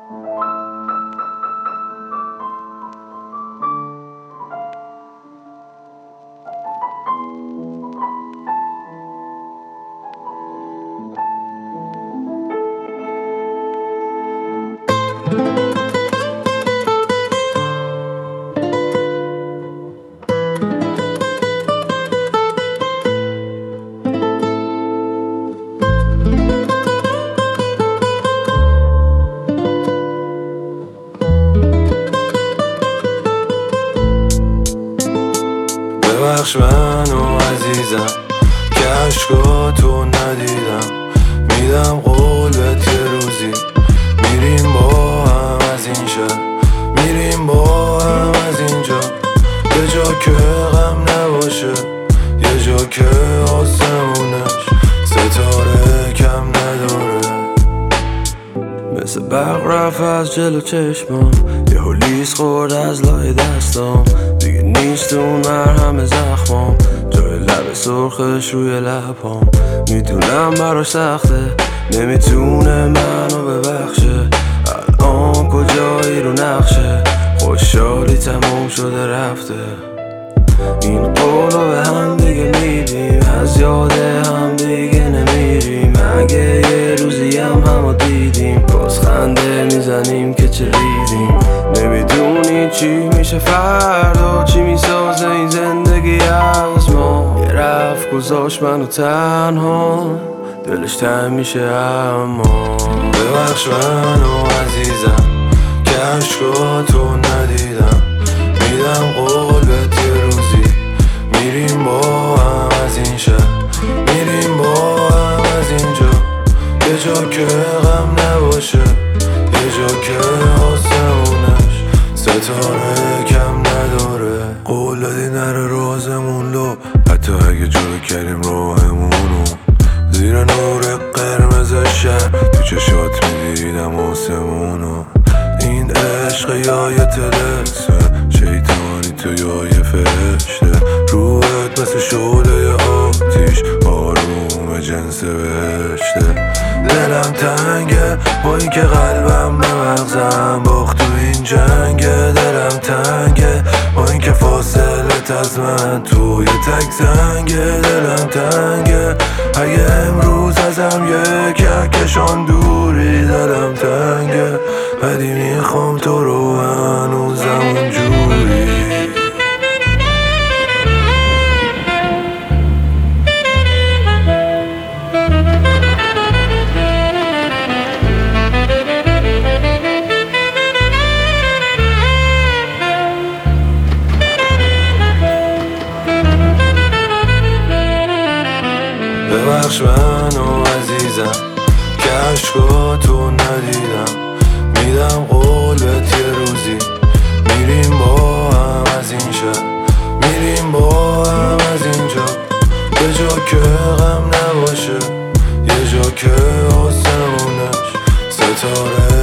ببخش منو عزیزم که عشقاتو ندیدم، میدم قول بهت یه روزی میریم با هم از این شهر، میریم با هم از اینجا، یه جا که غم نباشه، یه جا که آسمونش ستاره کم نداره. مثل برق رفت از جلو چشمم، یه لیس خورد از لای دستم، دیگه نیست اون مرهم زخمم، جای لب سرخش روی لبام. میدونم براش سخته، نمیتونه منو ببخشه، الان کجایی رو نقشه، خوشحالی تموم شده رفته. این قولو به هم دیگه میدیم، از یاد هم دیگه نمیریم، اگه یه روزی همو دیدیم باز خنده میزنیم که چه ریدیم. نمیدونی چی میشه فردا، چی میسازه این زندگی از ما. یه رفت گذاشت منو تنها، دلش تنگ میشه اما. ببخش منو عزیزم که عشقاتو ندیدم، میدم قول بهت یه روزی میریم با هم از این شهر، میریم با هم از اینجا، یه جا که غم نباشه، یه جا که آسمونش ستاره کم نداره. قول دادی نره رازمون لو، حتی اگه جلو کردیم راهمونو، زیر نور قرمز شهر تو چشات میدیدم آسمونو. این عشق یا یه تلسه شیطانی تو یا یه فرشته، روحت مثل شعله آتیش آروم جنس بهشته. دلم تنگه با این که قلبم به مغزم باخت تو این جنگه، دلم تنگه با این که فاصلت از من تو یه تک زنگه. دلم تنگه اگه امروز ازم یه کهکشان دوری، دلم تنگه ولی میخوام تو رو هنوزم اونجوری. ببخش منو عزیزم که عشقاتو ندیدم، میدم قول بهت یه روزی میریم با هم از این شهر، میریم با هم از اینجا، یه جا که غم نباشه، یه جا که آسمونش ستاره